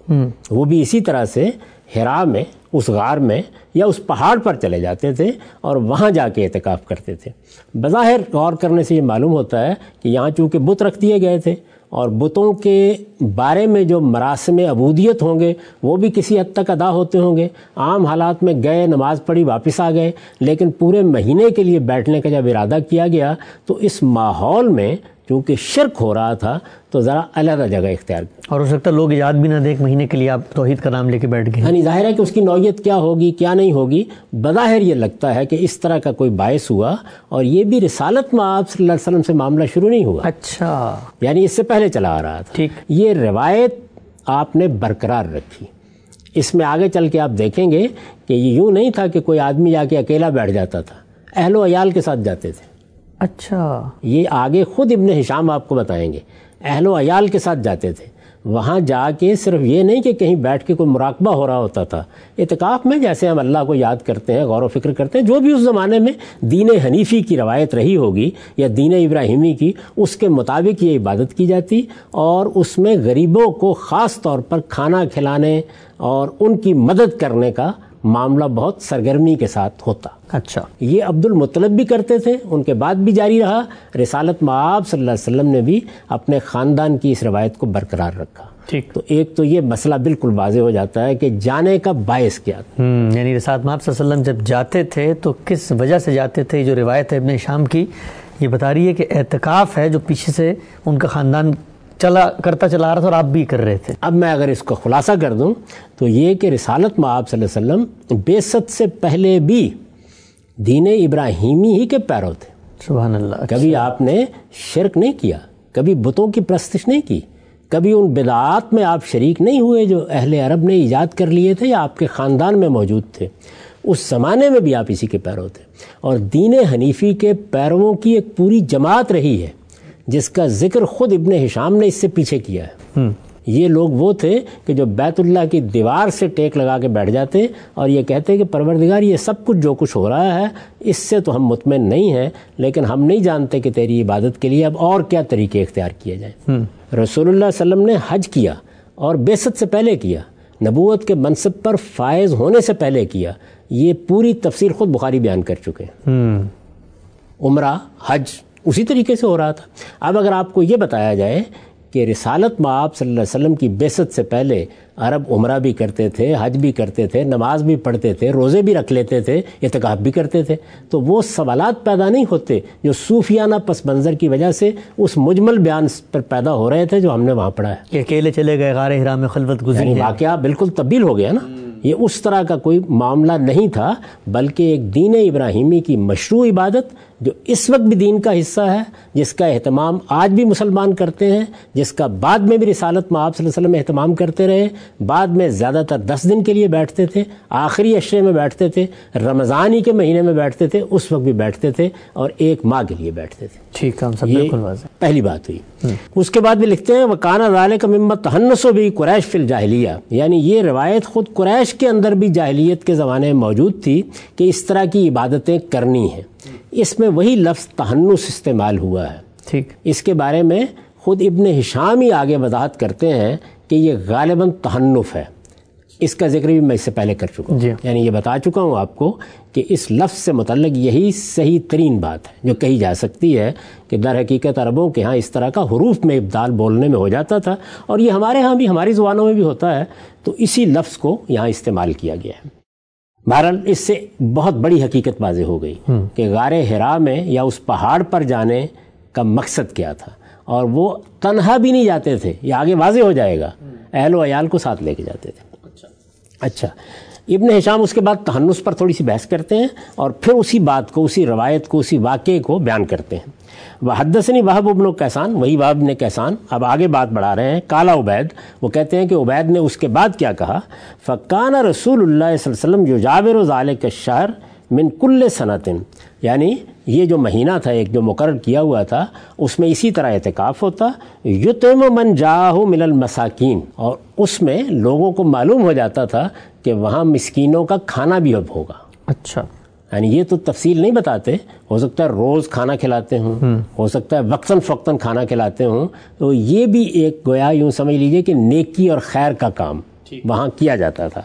وہ بھی اسی طرح سے ہرا میں، اس غار میں یا اس پہاڑ پر چلے جاتے تھے اور وہاں جا کے اعتکاف کرتے تھے۔ بظاہر غور کرنے سے یہ معلوم ہوتا ہے کہ یہاں چونکہ بت رکھ دیے گئے تھے اور بتوں کے بارے میں جو مراسم عبودیت ہوں گے وہ بھی کسی حد تک ادا ہوتے ہوں گے، عام حالات میں گئے، نماز پڑھی، واپس آ گئے، لیکن پورے مہینے کے لیے بیٹھنے کا جب ارادہ کیا گیا تو اس ماحول میں چونکہ شرک ہو رہا تھا تو ذرا علیحدہ جگہ اختیار کی، اور ہو سکتا ہے لوگ یاد بھی نہ دیں ایک مہینے کے لیے آپ توحید کا نام لے کے بیٹھ گئے۔ یعنی ظاہر ہے کہ اس کی نوعیت کیا ہوگی کیا نہیں ہوگی، بظاہر یہ لگتا ہے کہ اس طرح کا کوئی باعث ہوا، اور یہ بھی رسالت مآب صلی اللہ علیہ وسلم سے معاملہ شروع نہیں ہوا، اچھا، یعنی اس سے پہلے چلا آ رہا تھا۔ ٹھیک، یہ روایت آپ نے برقرار رکھی۔ اس میں آگے چل کے آپ دیکھیں گے کہ یہ یوں نہیں تھا کہ کوئی آدمی جا کے اکیلا بیٹھ جاتا تھا، اہل و عیال کے ساتھ جاتے تھے۔ اچھا، یہ آگے خود ابن ہشام آپ کو بتائیں گے، اہل و عیال کے ساتھ جاتے تھے۔ وہاں جا کے صرف یہ نہیں کہ کہیں بیٹھ کے کوئی مراقبہ ہو رہا ہوتا تھا، اعتکاف میں جیسے ہم اللہ کو یاد کرتے ہیں، غور و فکر کرتے ہیں، جو بھی اس زمانے میں دین حنیفی کی روایت رہی ہوگی یا دین ابراہیمی کی، اس کے مطابق یہ عبادت کی جاتی، اور اس میں غریبوں کو خاص طور پر کھانا کھلانے اور ان کی مدد کرنے کا معاملہ بہت سرگرمی کے ساتھ ہوتا۔ اچھا، یہ عبد المطلب بھی کرتے تھے، ان کے بعد بھی جاری رہا، رسالت مآب صلی اللہ علیہ وسلم نے بھی اپنے خاندان کی اس روایت کو برقرار رکھا۔ ٹھیک، تو ایک تو یہ مسئلہ بالکل واضح ہو جاتا ہے کہ جانے کا باعث کیا تھا۔ یعنی رسالت مآب صلی اللہ علیہ وسلم جب جاتے تھے تو کس وجہ سے جاتے تھے؟ جو روایت ہے ابن ہشام کی یہ بتا رہی ہے کہ اعتکاف ہے جو پیچھے سے ان کا خاندان کرتا چلا آ رہا تھا اور آپ بھی کر رہے تھے۔ اب میں اگر اس کو خلاصہ کر دوں تو یہ کہ رسالت مآب صلی اللہ علیہ وسلم بعثت سے پہلے بھی دین ابراہیمی ہی کے پیرو تھے۔ سبحان اللہ۔ کبھی آپ نے شرک نہیں کیا، کبھی بتوں کی پرستش نہیں کی، کبھی ان بدعات میں آپ شریک نہیں ہوئے جو اہل عرب نے ایجاد کر لیے تھے یا آپ کے خاندان میں موجود تھے۔ اس زمانے میں بھی آپ اسی کے پیرو تھے، اور دین حنیفی کے پیرووں کی ایک پوری جماعت رہی ہے جس کا ذکر خود ابن ہشام نے اس سے پیچھے کیا ہے۔ یہ لوگ وہ تھے کہ جو بیت اللہ کی دیوار سے ٹیک لگا کے بیٹھ جاتے اور یہ کہتے کہ پروردگار یہ سب کچھ جو کچھ ہو رہا ہے اس سے تو ہم مطمئن نہیں ہیں، لیکن ہم نہیں جانتے کہ تیری عبادت کے لیے اب اور کیا طریقے اختیار کیے جائیں۔ رسول اللہ صلی اللہ علیہ وسلم نے حج کیا اور بعثت سے پہلے کیا، نبوت کے منصب پر فائز ہونے سے پہلے کیا، یہ پوری تفصیل خود بخاری بیان کر چکے ہیں۔ عمرہ، حج اسی طریقے سے ہو رہا تھا۔ اب اگر آپ کو یہ بتایا جائے کہ رسالت مآب صلی اللہ علیہ وسلم کی بعثت سے پہلے عرب عمرہ بھی کرتے تھے، حج بھی کرتے تھے، نماز بھی پڑھتے تھے، روزے بھی رکھ لیتے تھے، اعتکاف بھی کرتے تھے، تو وہ سوالات پیدا نہیں ہوتے جو صوفیانہ پس منظر کی وجہ سے اس مجمل بیان پر پیدا ہو رہے تھے جو ہم نے وہاں پڑھا ہے۔ کہ اکیلے چلے گئے غار ہرا میں خلوت گزری، یعنی واقعہ بالکل تبدیل ہو گیا نا۔ یہ اس طرح کا کوئی معاملہ نہیں تھا، بلکہ ایک دین ابراہیمی کی مشروع عبادت جو اس وقت بھی دین کا حصہ ہے، جس کا اہتمام آج بھی مسلمان کرتے ہیں، جس کا بعد میں بھی رسالت مآب صلی اللہ علیہ وسلم اہتمام کرتے رہے، بعد میں زیادہ تر 10 دن کے لیے بیٹھتے تھے، آخری عشرے میں بیٹھتے تھے، رمضان ہی کے مہینے میں بیٹھتے تھے، اس وقت بھی بیٹھتے تھے، اور 1 ماہ کے لیے بیٹھتے تھے۔ ٹھیک ہے، سب یہ بالکل واضح۔ پہلی بات ہوئی۔ اس کے بعد بھی لکھتے ہیں وَكَانَ ذَلِكَ مِمَّا تَحَنَّسُ بِهِ قُرَيْشُ فِي الْجَاهِلِيَّةِ، یعنی یہ روایت خود قریش کے اندر بھی جاہلیت کے زمانے میں موجود تھی کہ اس طرح کی عبادتیں کرنی ہیں۔ اس میں وہی لفظ تحنس استعمال ہوا ہے۔ ٹھیک، اس کے بارے میں خود ابن ہشام ہی آگے وضاحت کرتے ہیں کہ یہ غالباً تحنف ہے۔ اس کا ذکر بھی میں اس سے پہلے کر چکا ہوں، یعنی یہ بتا چکا ہوں آپ کو کہ اس لفظ سے متعلق یہی صحیح ترین بات ہے جو کہی جا سکتی ہے کہ در حقیقت عربوں کے ہاں اس طرح کا حروف میں ابدال بولنے میں ہو جاتا تھا، اور یہ ہمارے ہاں بھی، ہماری زبانوں میں بھی ہوتا ہے، تو اسی لفظ کو یہاں استعمال کیا گیا ہے۔ بہرحال اس سے بہت بڑی حقیقت واضح ہو گئی کہ غار حرا میں یا اس پہاڑ پر جانے کا مقصد کیا تھا، اور وہ تنہا بھی نہیں جاتے تھے، یہ آگے واضح ہو جائے گا، اہل و عیال کو ساتھ لے کے جاتے تھے۔ اچھا، ابن ہشام اس کے بعد تحنس پر تھوڑی سی بحث کرتے ہیں اور پھر اسی بات کو، اسی روایت کو، اسی واقعے کو بیان کرتے ہیں۔ وحدثنی وہب بن کیسان، وہی وہب بن کیسان اب آگے بات بڑھا رہے ہیں، قال عبید، وہ کہتے ہیں کہ عبید نے اس کے بعد کیا کہا، فکان رسول اللہ صلی اللہ علیہ وسلم یجاور ذلک الشہر من کل سنۃ، یعنی یہ جو مہینہ تھا ایک جو مقرر کیا ہوا تھا، اس میں اسی طرح اعتکاف ہوتا، یطعم من جاءہ من المساکین، اور اس میں لوگوں کو معلوم ہو جاتا تھا کہ وہاں مسکینوں کا کھانا بھی اب ہوگا۔ اچھا، یعنی یہ تو تفصیل نہیں بتاتے، ہو سکتا ہے روز کھانا کھلاتے ہوں، ہو سکتا ہے وقتاً فوقتاً کھانا کھلاتے ہوں، تو یہ بھی ایک گویا یوں سمجھ لیجئے کہ نیکی اور خیر کا کام وہاں کیا جاتا تھا.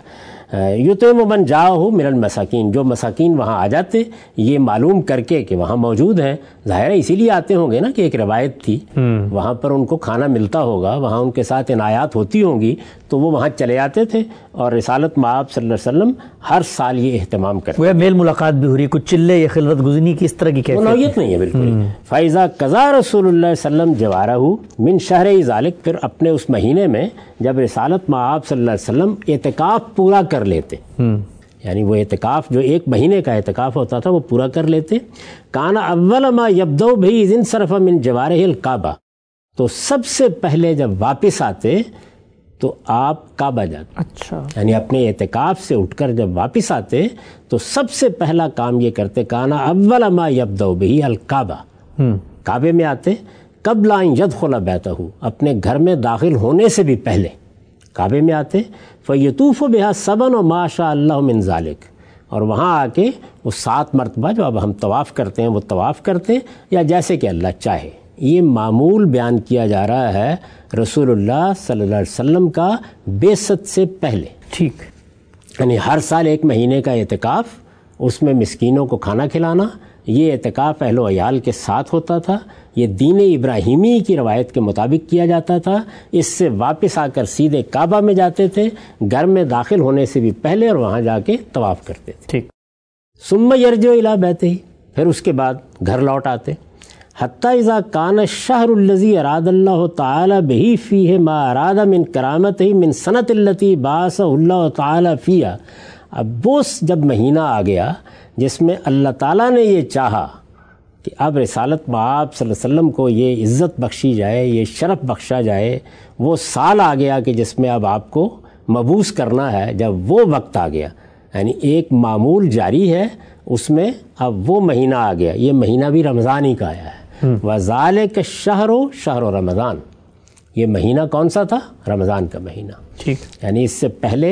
یطعم من جاءہ من المساکین، جو مساکین وہاں آ جاتے یہ معلوم کر کے کہ وہاں موجود ہیں، ظاہر ہے اسی لیے آتے ہوں گے نا کہ ایک روایت تھی وہاں پر ان کو کھانا ملتا ہوگا، وہاں ان کے ساتھ عنایات ہوتی ہوں گی، تو وہ وہاں چلے آتے تھے. اور رسالت مآب صلی اللہ علیہ وسلم ہر سال یہ اہتمام کرتے وہ میل ملاقات بھی ہو رہی ہے، کچھ چلے یا خلوت گزنی کی اس طرح کی وہ نوعیت نہیں ہے بالکل. فَإِذَا قَضَى رسول اللہ صلی اللہ علیہ وسلم جوارہ من شہر ذالک، پھر اپنے اس مہینے میں جب رسالت مآب صلی اللہ علیہ وسلم اعتکاف پورا کر لیتے، یعنی وہ اعتکاف جو ایک مہینے کا اعتکاف ہوتا تھا وہ پورا کر لیتے. کان اول ما یبدأ بہ اذ انصرف من جوارہ الکعبہ، تو سب سے پہلے جب واپس آتے تو آپ کعبہ جاتے. اچھا، یعنی اپنے اعتکاف سے اٹھ کر جب واپس آتے تو سب سے پہلا کام یہ کرتے، کانا اول ما یبدأ بہ الکعبہ، کعبے میں آتے. قبل ان یدخل بیتہ، اپنے گھر میں داخل ہونے سے بھی پہلے کعبے میں آتے. فیطوف بہا سبا وما شاء اللہ من ذالک، اور وہاں آ کے وہ 7 مرتبہ جو اب ہم طواف کرتے ہیں وہ طواف کرتے، یا جیسے کہ اللہ چاہے. یہ معمول بیان کیا جا رہا ہے رسول اللہ صلی اللہ علیہ وسلم کا بعثت سے پہلے. ٹھیک، یعنی ہر سال ایک مہینے کا اعتکاف، اس میں مسکینوں کو کھانا کھلانا، یہ اعتکاف اہل و عیال کے ساتھ ہوتا تھا. یہ دین ابراہیمی کی روایت کے مطابق کیا جاتا تھا. اس سے واپس آ کر سیدھے کعبہ میں جاتے تھے گھر میں داخل ہونے سے بھی پہلے، اور وہاں جا کے طواف کرتے تھے. ٹھیک. ثم یرجع الی بیتہ، پھر اس کے بعد گھر لوٹ آتے. حتی اذا کان الشہر الذی اراد اللہ تعالی بہ فیہ ما اراد من کرامتہ من سنۃ التی بعثہ اللہ تعالی فیہا، اب وہ جب مہینہ آ گیا جس میں اللہ تعالیٰ نے یہ چاہا کہ اب رسالت مآب صلی اللہ علیہ وسلم کو یہ عزت بخشی جائے، یہ شرف بخشا جائے، وہ سال آ گیا کہ جس میں اب آپ کو مبعوث کرنا ہے. جب وہ وقت آ گیا، یعنی ایک معمول جاری ہے، اس میں اب وہ مہینہ آ گیا. یہ مہینہ بھی رمضان ہی کا آیا ہے. وَذَلِكَ الشَّهْرُ شَهْرُ رمضان، یہ مہینہ کون سا تھا؟ رمضان کا مہینہ. ٹھیک، یعنی اس سے پہلے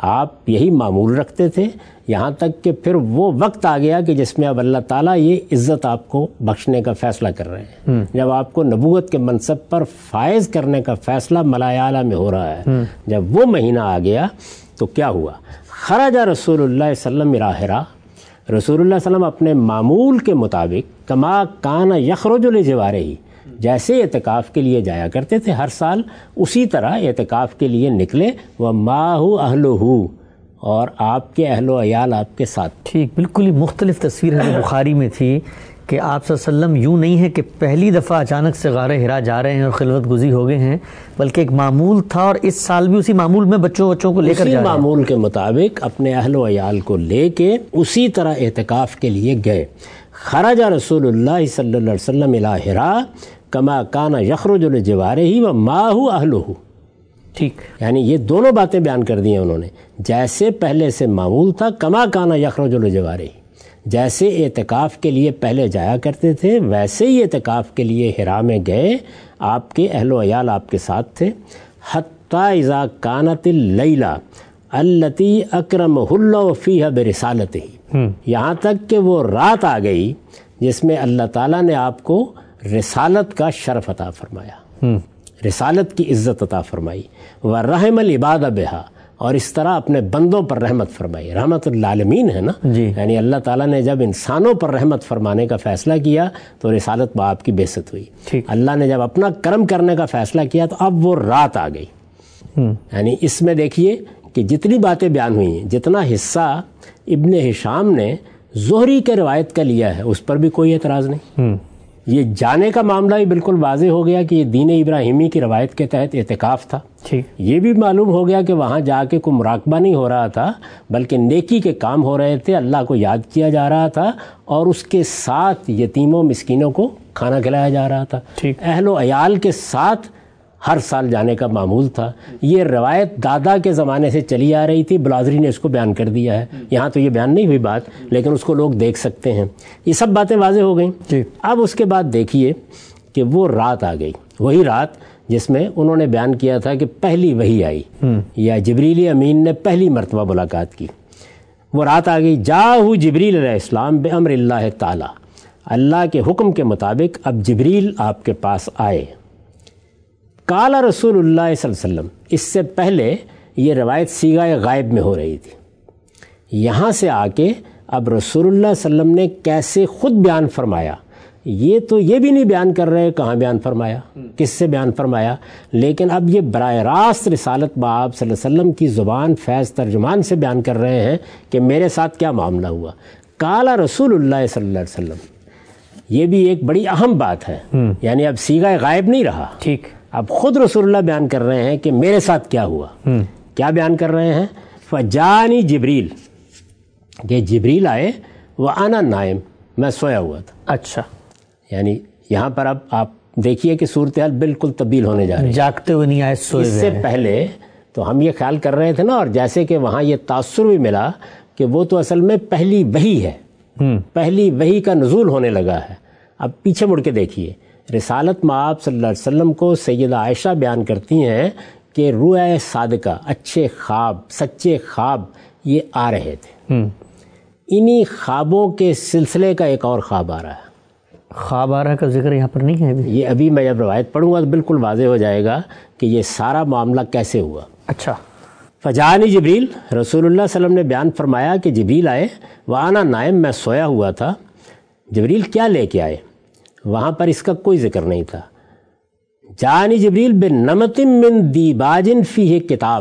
آپ یہی معمول رکھتے تھے، یہاں تک کہ پھر وہ وقت آ گیا کہ جس میں اب اللہ تعالیٰ یہ عزت آپ کو بخشنے کا فیصلہ کر رہے ہیں. جب آپ کو نبوت کے منصب پر فائز کرنے کا فیصلہ ملائے اعلیٰ میں ہو رہا ہے، جب وہ مہینہ آ گیا تو کیا ہوا؟ خرج رسول اللہ صلی اللہ علیہ وسلم الی حرا، رسول اللہ صلی اللہ علیہ وسلم اپنے معمول کے مطابق کما کان یخرج لجوارہ، جیسے اعتکاف کے لیے جایا کرتے تھے ہر سال، اسی طرح اعتکاف کے لیے نکلے. وَمَعَهُ أَهْلُهُ، اور آپ کے اہل و عیال آپ کے ساتھ. ٹھیک، بالکل ہی مختلف تصویر ہے بخاری میں تھی کہ آپ صلی اللہ علیہ وسلم یوں نہیں ہے کہ پہلی دفعہ اچانک سے غار ہرا جا رہے ہیں اور خلوت گزی ہو گئے ہیں، بلکہ ایک معمول تھا، اور اس سال بھی اسی معمول میں بچوں کو لے کر جا رہے ہیں. اسی معمول کے مطابق اپنے اہل و عیال کو لے کے اسی طرح اعتکاف کے لیے گئے. خرج رسول اللہ صلی اللہ علیہ وسلم الی حرا کما کان یخرج لجوارہ ومعہ اہلہ. ٹھیک، یعنی یہ دونوں باتیں بیان کر دی ہیں انہوں نے. جیسے پہلے سے معمول تھا، کما کان یخرج لجوارہ، جیسے اعتکاف کے لیے پہلے جایا کرتے تھے ویسے ہی اعتکاف کے لیے حرا میں گئے، آپ کے اہل و عیال آپ کے ساتھ تھے. حتی اذا کانت اللیلہ التی اکرمہ اللہ فیہا برسالتہ، یہاں تک کہ وہ رات آ گئی جس میں اللہ تعالیٰ نے آپ کو رسالت کا شرف عطا فرمایا، رسالت کی عزت عطا فرمائی. وَرَحِمَ الْعِبَادَ بِهَا، اور اس طرح اپنے بندوں پر رحمت فرمائی. رحمت للعالمین ہے نا جی. یعنی اللہ تعالیٰ نے جب انسانوں پر رحمت فرمانے کا فیصلہ کیا تو رسالت مآب کی بعثت ہوئی. اللہ نے جب اپنا کرم کرنے کا فیصلہ کیا تو اب وہ رات آ گئی. یعنی اس میں دیکھیے کہ جتنی باتیں بیان ہوئی ہیں، جتنا حصہ ابن ہشام نے زہری کے روایت کا لیا ہے اس پر بھی کوئی اعتراض نہیں. یہ جانے کا معاملہ ہی بالکل واضح ہو گیا کہ یہ دین ابراہیمی کی روایت کے تحت اعتکاف تھا. یہ بھی معلوم ہو گیا کہ وہاں جا کے کوئی مراقبہ نہیں ہو رہا تھا، بلکہ نیکی کے کام ہو رہے تھے، اللہ کو یاد کیا جا رہا تھا، اور اس کے ساتھ یتیموں مسکینوں کو کھانا کھلایا جا رہا تھا. اہل و عیال کے ساتھ ہر سال جانے کا معمول تھا. یہ روایت دادا کے زمانے سے چلی آ رہی تھی، بلازری نے اس کو بیان کر دیا ہے. یہاں تو یہ بیان نہیں ہوئی بات، لیکن اس کو لوگ دیکھ سکتے ہیں. یہ سب باتیں واضح ہو گئیں. اب اس کے بعد دیکھیے کہ وہ رات آ گئی، وہی رات جس میں انہوں نے بیان کیا تھا کہ پہلی وحی آئی یا جبریل امین نے پہلی مرتبہ ملاقات کی. وہ رات آ گئی. جاءہ جبریل علیہ السلام بامر اللہ تعالی، اللہ کے حکم کے مطابق اب جبریل آپ کے پاس آئے. قال رسول اللہ صلی اللہ علیہ وسلم، اس سے پہلے یہ روایت صیغہ غائب میں ہو رہی تھی. یہاں سے آ کے اب رسول اللہ صلی اللہ علیہ وسلم نے کیسے خود بیان فرمایا، یہ بھی نہیں بیان کر رہے کہاں بیان فرمایا، کس سے بیان فرمایا، لیکن اب یہ براہ راست رسالت بآب صلی اللہ علیہ وسلم کی زبان فیض ترجمان سے بیان کر رہے ہیں کہ میرے ساتھ کیا معاملہ ہوا. قال رسول اللہ صلی اللہ علیہ وسلم، یہ بھی ایک بڑی اہم بات ہے. یعنی اب صیغہ غائب نہیں رہا، ٹھیک، اب خود رسول اللہ بیان کر رہے ہیں کہ میرے ساتھ کیا ہوا. کیا بیان کر رہے ہیں؟ فجانی جبریل، کہ جبریل آئے، وانا نائم، میں سویا ہوا تھا. اچھا، یعنی یہاں پر اب آپ دیکھیے کہ صورتحال بالکل تبدیل ہونے جا رہی ہے. جاگتے ہوئے نہیں آئے، سوئے اس سے پہلے تو ہم یہ خیال کر رہے تھے نا، اور جیسے کہ وہاں یہ تاثر بھی ملا کہ وہ تو اصل میں پہلی وحی ہے، پہلی وحی کا نزول ہونے لگا ہے. اب پیچھے مڑ کے دیکھیے، رسالت مآب صلی اللہ علیہ وسلم کو سیدہ عائشہ بیان کرتی ہیں کہ رؤیا صادقہ، اچھے خواب، سچے خواب یہ آ رہے تھے. انہی خوابوں کے سلسلے کا ایک اور خواب آ رہا ہے. خواب آ رہا کا ذکر یہاں پر نہیں ہے یہ ابھی میں جب روایت پڑھوں گا تو بالکل واضح ہو جائے گا کہ یہ سارا معاملہ کیسے ہوا. اچھا. فجانی جبریل، رسول اللہ صلی اللہ علیہ وسلم نے بیان فرمایا کہ جبریل آئے، وانا نائم، میں سویا ہوا تھا. جبریل کیا لے کے آئے؟ وہاں پر اس کا کوئی ذکر نہیں تھا. جانی جبریل بنمط من دیباج فیہ کتاب،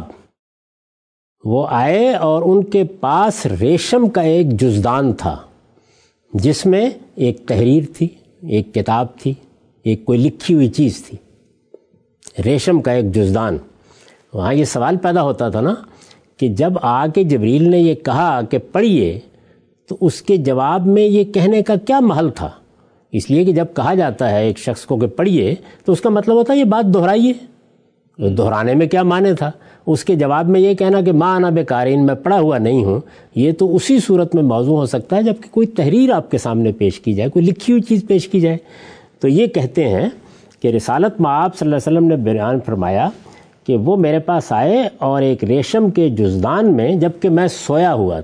وہ آئے اور ان کے پاس ریشم کا ایک جزدان تھا جس میں ایک تحریر تھی، ایک کتاب تھی، ایک کوئی لکھی ہوئی چیز تھی. ریشم کا ایک جزدان. وہاں یہ سوال پیدا ہوتا تھا نا کہ جب آ کے جبریل نے یہ کہا کہ پڑھیے تو اس کے جواب میں یہ کہنے کا کیا محل تھا؟ اس لیے کہ جب کہا جاتا ہے ایک شخص کو کہ پڑھیے تو اس کا مطلب ہوتا ہے یہ بات دہرائیے. دہرانے میں کیا معنی تھا؟ اس کے جواب میں یہ کہنا کہ ما انا بقارئ، میں پڑھا ہوا نہیں ہوں، یہ تو اسی صورت میں موضوع ہو سکتا ہے جب کہ کوئی تحریر آپ کے سامنے پیش کی جائے، کوئی لکھی ہوئی چیز پیش کی جائے. تو یہ کہتے ہیں کہ رسالت مآب صلی اللہ علیہ وسلم نے بیان فرمایا کہ وہ میرے پاس آئے اور ایک ریشم کے جزدان میں، جب کہ میں سویا ہوا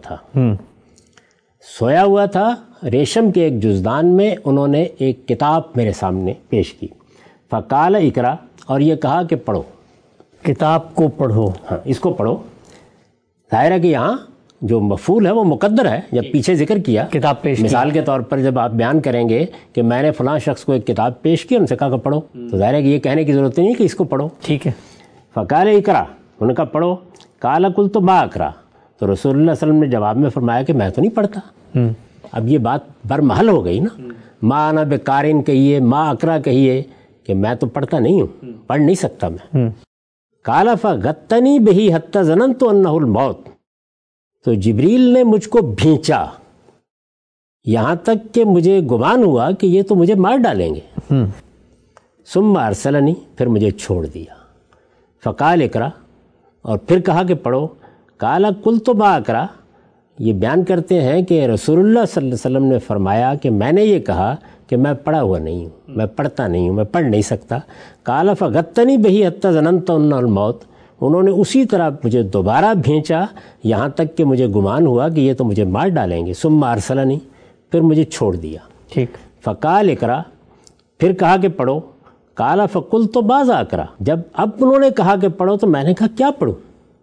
تھا، ریشم کے ایک جزدان میں انہوں نے ایک کتاب میرے سامنے پیش کی. فقال اقرا، اور یہ کہا کہ پڑھو، کتاب کو پڑھو. ہاں، اس کو پڑھو. ظاہر ہے کہ یہاں جو مفعول ہے وہ مقدر ہے. جب پیچھے ذکر کیا کتاب پیش، مثال کے طور پر جب آپ بیان کریں گے کہ میں نے فلاں شخص کو ایک کتاب پیش کی، ان سے کہا کہ پڑھو، تو ظاہر ہے کہ یہ کہنے کی ضرورت نہیں کہ اس کو پڑھو. ٹھیک ہے. فقال اقرا، انہوں نے کہا پڑھو. قال قلت ما اقرا، تو رسول اللہ صلی اللہ علیہ وسلم نے جواب میں فرمایا کہ میں تو نہیں پڑھتا. اب یہ بات برمحل ہو گئی نا. ما انا بقارئ کہیے، ما اقرا کہیے، کہ میں تو پڑھتا نہیں ہوں، پڑھ نہیں سکتا میں. قال فغطنی بہ حتی ظننت انہ الموت، تو جبریل نے مجھ کو بھینچا یہاں تک کہ مجھے گمان ہوا کہ یہ تو مجھے مار ڈالیں گے. ثم ارسلنی، پھر مجھے چھوڑ دیا. فقال اقرا، اور پھر کہا کہ پڑھو. قال قلت ما اقرا، یہ بیان کرتے ہیں کہ رسول اللہ صلی اللہ علیہ وسلم نے فرمایا کہ میں نے یہ کہا کہ میں پڑھا ہوا نہیں ہوں، میں پڑھتا نہیں ہوں، میں پڑھ نہیں سکتا. قال فغطنی بہ حتی ظننت انہ الموت، انہوں نے اسی طرح مجھے دوبارہ بھینچا یہاں تک کہ مجھے گمان ہوا کہ یہ تو مجھے مار ڈالیں گے. ثم ارسلنی، پھر مجھے چھوڑ دیا. ٹھیک. فقال اقرا، پھر کہا کہ پڑھو. قال فقلت ماذا اقرا، جب اب انہوں نے کہا کہ پڑھو تو میں نے کہا کیا پڑھوں.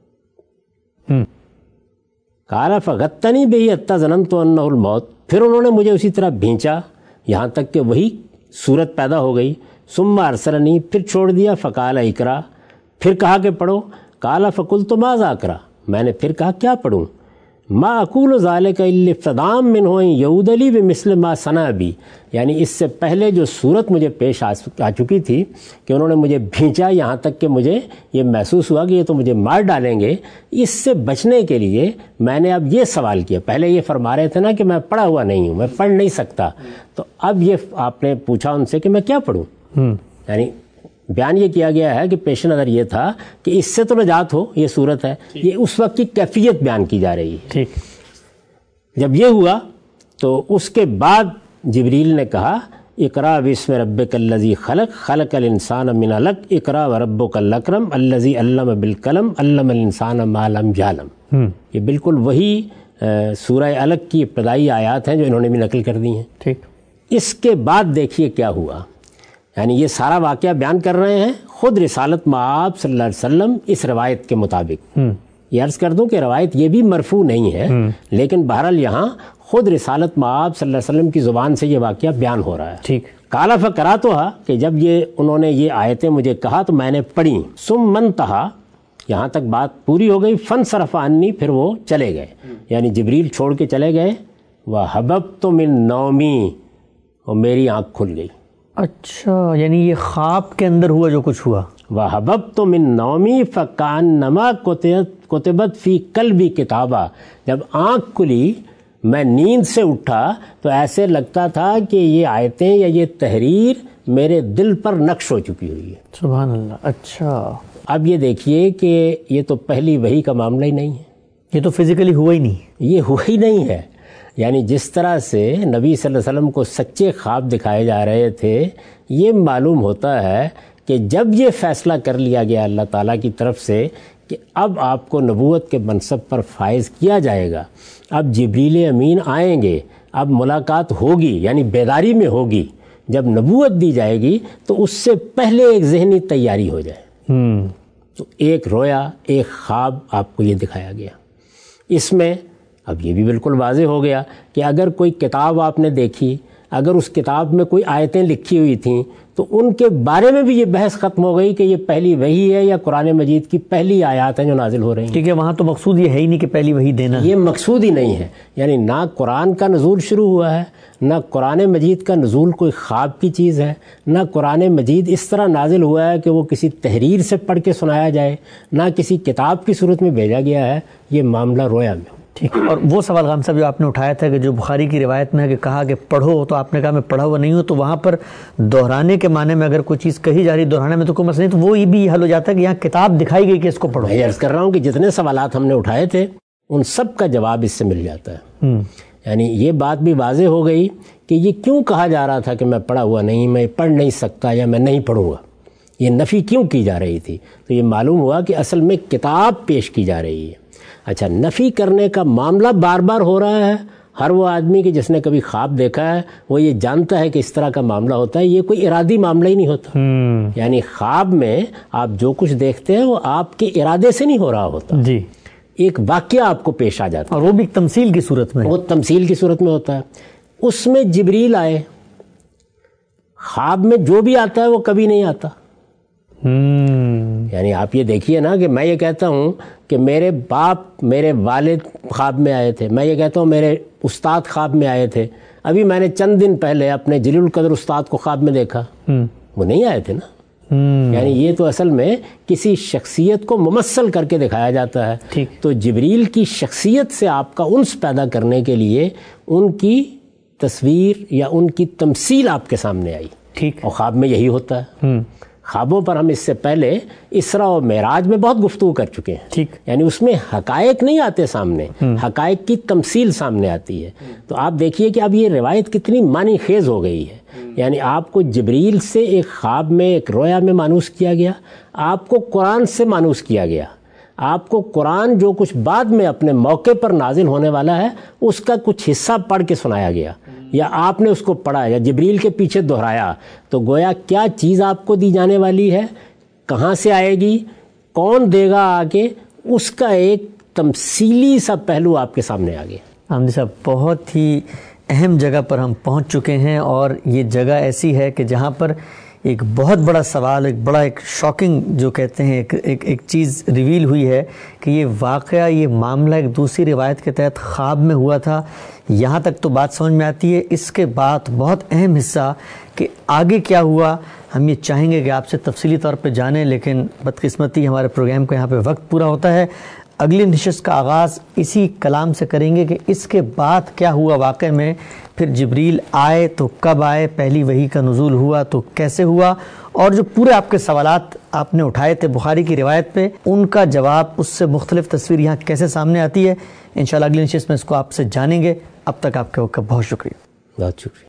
قال فغطنی بہ حتی ظننت انہ الموت، پھر انہوں نے مجھے اسی طرح بھینچا یہاں تک کہ وہی صورت پیدا ہو گئی. ثم ارسلنی، پھر چھوڑ دیا. فقال اقرا، پھر کہا کہ پڑھو. قال فقلت ماذا اقرا، میں نے پھر کہا کیا پڑھوں. ما اقول ذلك الا ابتداء منه ان يعود لي بمثل ما صنع بي، یعنی اس سے پہلے جو صورت مجھے پیش آ چکی تھی کہ انہوں نے مجھے بھینچا یہاں تک کہ مجھے یہ محسوس ہوا کہ یہ تو مجھے مار ڈالیں گے، اس سے بچنے کے لیے میں نے اب یہ سوال کیا. پہلے یہ فرما رہے تھے نا کہ میں پڑھا ہوا نہیں ہوں، میں پڑھ نہیں سکتا، تو اب یہ آپ نے پوچھا ان سے کہ میں کیا پڑھوں. یعنی بیان یہ کیا گیا ہے کہ پیش نظر یہ تھا کہ اس سے تو نجات ہو، یہ صورت ہے، یہ اس وقت کی کیفیت بیان کی جا رہی ہے. ٹھیک. جب یہ ہوا تو اس کے بعد جبریل نے کہا اقرا بسم ربک الذی خلق، خلق الانسان من علق، اقرا وربک الاکرم الذی علم بالقلم، علم الانسان ما لم یعلم. یہ بالکل وہی سورہ علق کی ابتدائی آیات ہیں جو انہوں نے بھی نقل کر دی ہیں. ٹھیک. اس کے بعد دیکھیے کیا ہوا. یعنی یہ سارا واقعہ بیان کر رہے ہیں خود رسالت مآب صلی اللہ علیہ وسلم اس روایت کے مطابق. یہ عرض کر دوں کہ روایت یہ بھی مرفوع نہیں ہے، لیکن بہرحال یہاں خود رسالت مآب صلی اللہ علیہ وسلم کی زبان سے یہ واقعہ بیان ہو رہا ہے. ٹھیک. قال فقرأتها کہ جب انہوں نے یہ آیتیں مجھے کہا تو میں نے پڑھی. ثم انتہا، یہاں تک بات پوری ہو گئی. فانصرف عنی، پھر وہ چلے گئے، یعنی جبریل چھوڑ کے چلے گئے. وحببت من نومی، اور میری آنکھ کھل گئی. اچھا، یعنی یہ خواب کے اندر ہوا جو کچھ ہوا. وحببت من نومی فکانما کتبت فی قلبی کتابہ، جب آنکھ کھلی میں نیند سے اٹھا تو ایسے لگتا تھا کہ یہ آیتیں یا یہ تحریر میرے دل پر نقش ہو چکی ہوئی ہے. سبحان اللہ. اچھا، اب یہ دیکھیے کہ یہ تو پہلی وحی کا معاملہ ہی نہیں ہے، یہ تو فزیکلی ہوا ہی نہیں. یہ ہوا ہی نہیں ہے. یعنی جس طرح سے نبی صلی اللہ علیہ وسلم کو سچے خواب دکھائے جا رہے تھے، یہ معلوم ہوتا ہے کہ جب یہ فیصلہ کر لیا گیا اللہ تعالیٰ کی طرف سے کہ اب آپ کو نبوت کے منصب پر فائز کیا جائے گا، اب جبریل امین آئیں گے، اب ملاقات ہوگی، یعنی بیداری میں ہوگی، جب نبوت دی جائے گی تو اس سے پہلے ایک ذہنی تیاری ہو جائے. تو ایک رویا، ایک خواب آپ کو یہ دکھایا گیا. اس میں اب یہ بھی بالکل واضح ہو گیا کہ اگر کوئی کتاب آپ نے دیکھی، اگر اس کتاب میں کوئی آیتیں لکھی ہوئی تھیں تو ان کے بارے میں بھی یہ بحث ختم ہو گئی کہ یہ پہلی وحی ہے یا قرآن مجید کی پہلی آیات ہیں جو نازل ہو رہی ہیں. ٹھیک ہے، وہاں تو مقصود یہ ہے ہی نہیں کہ پہلی وحی دینا، یہ مقصود ہی نہیں ہے. یعنی نہ قرآن کا نزول شروع ہوا ہے، نہ قرآن مجید کا نزول کوئی خواب کی چیز ہے، نہ قرآن مجید اس طرح نازل ہوا ہے کہ وہ کسی تحریر سے پڑھ کے سنایا جائے، نہ کسی کتاب کی صورت میں بھیجا گیا ہے. یہ معاملہ رویا میں. ٹھیک. اور وہ سوال غام صاحب جو آپ نے اٹھایا تھا کہ جو بخاری کی روایت میں ہے کہ کہا کہ پڑھو، تو آپ نے کہا میں پڑھا ہوا نہیں ہوں، تو وہاں پر دہرانے کے معنی میں اگر کوئی چیز کہی جا رہی دہرانے میں تو کوئی مسئلہ نہیں، تو وہ یہ بھی حل ہو جاتا ہے کہ یہاں کتاب دکھائی گئی کہ اس کو پڑھو. میں عرض کر رہا ہوں کہ جتنے سوالات ہم نے اٹھائے تھے ان سب کا جواب اس سے مل جاتا ہے. یعنی یہ بات بھی واضح ہو گئی کہ یہ کیوں کہا جا رہا تھا کہ میں پڑھا ہوا نہیں، میں پڑھ نہیں سکتا یا میں نہیں پڑھوں گا، یہ نفی کیوں کی جا رہی تھی. تو یہ معلوم ہوا کہ اصل میں کتاب پیش کی جا رہی ہے. اچھا، نفی کرنے کا معاملہ بار بار ہو رہا ہے. ہر وہ آدمی کہ جس نے کبھی خواب دیکھا ہے وہ یہ جانتا ہے کہ اس طرح کا معاملہ ہوتا ہے. یہ کوئی ارادی معاملہ ہی نہیں ہوتا. یعنی خواب میں آپ جو کچھ دیکھتے ہیں وہ آپ کے ارادے سے نہیں ہو رہا ہوتا. جی، ایک واقعہ آپ کو پیش آ جاتا ہے، اور وہ بھی تمثیل کی صورت میں، وہ تمثیل کی صورت میں ہوتا ہے. اس میں جبریل آئے. خواب میں جو بھی آتا ہے وہ کبھی نہیں آتا. یعنی آپ یہ دیکھیے نا کہ میں یہ کہتا ہوں کہ میرے باپ، میرے والد خواب میں آئے تھے، میں یہ کہتا ہوں میرے استاد خواب میں آئے تھے. ابھی میں نے چند دن پہلے اپنے جلیل القدر استاد کو خواب میں دیکھا، وہ نہیں آئے تھے نا. یعنی یہ تو اصل میں کسی شخصیت کو ممثل کر کے دکھایا جاتا ہے. تو جبریل کی شخصیت سے آپ کا انس پیدا کرنے کے لیے ان کی تصویر یا ان کی تمثیل آپ کے سامنے آئی. ٹھیک. اور خواب میں یہی ہوتا ہے. خوابوں پر ہم اس سے پہلے اسراء و معراج میں بہت گفتگو کر چکے ہیں. ٹھیک. یعنی اس میں حقائق نہیں آتے سامنے، حقائق کی تمثیل سامنے آتی ہے. تو آپ دیکھیے کہ اب یہ روایت کتنی معنی خیز ہو گئی ہے. یعنی آپ کو جبریل سے ایک خواب میں، ایک رویا میں مانوس کیا گیا، آپ کو قرآن سے مانوس کیا گیا، آپ کو قرآن جو کچھ بعد میں اپنے موقع پر نازل ہونے والا ہے اس کا کچھ حصہ پڑھ کے سنایا گیا، یا آپ نے اس کو پڑھا یا جبریل کے پیچھے دہرایا. تو گویا کیا چیز آپ کو دی جانے والی ہے، کہاں سے آئے گی، کون دے گا آ کے، اس کا ایک تمثیلی سا پہلو آپ کے سامنے آ گیا. حامدی صاحب، بہت ہی اہم جگہ پر ہم پہنچ چکے ہیں، اور یہ جگہ ایسی ہے کہ جہاں پر ایک بہت بڑا سوال، ایک بڑا ایک شاکنگ جو کہتے ہیں ایک چیز ریویل ہوئی ہے کہ یہ واقعہ، یہ معاملہ ایک دوسری روایت کے تحت خواب میں ہوا تھا. یہاں تک تو بات سمجھ میں آتی ہے. اس کے بعد بہت اہم حصہ کہ آگے کیا ہوا، ہم یہ چاہیں گے کہ آپ سے تفصیلی طور پہ جانیں، لیکن بدقسمتی ہمارے پروگرام کو یہاں پہ وقت پورا ہوتا ہے. اگلی نشست کا آغاز اسی کلام سے کریں گے کہ اس کے بعد کیا ہوا واقع میں. پھر جبریل آئے تو کب آئے، پہلی وحی کا نزول ہوا تو کیسے ہوا، اور جو پورے آپ کے سوالات آپ نے اٹھائے تھے بخاری کی روایت پہ، ان کا جواب، اس سے مختلف تصویر یہاں کیسے سامنے آتی ہے، انشاءاللہ اگلی نشست میں اس کو آپ سے جانیں گے. اب تک آپ کا بہت شکریہ. بہت شکریہ.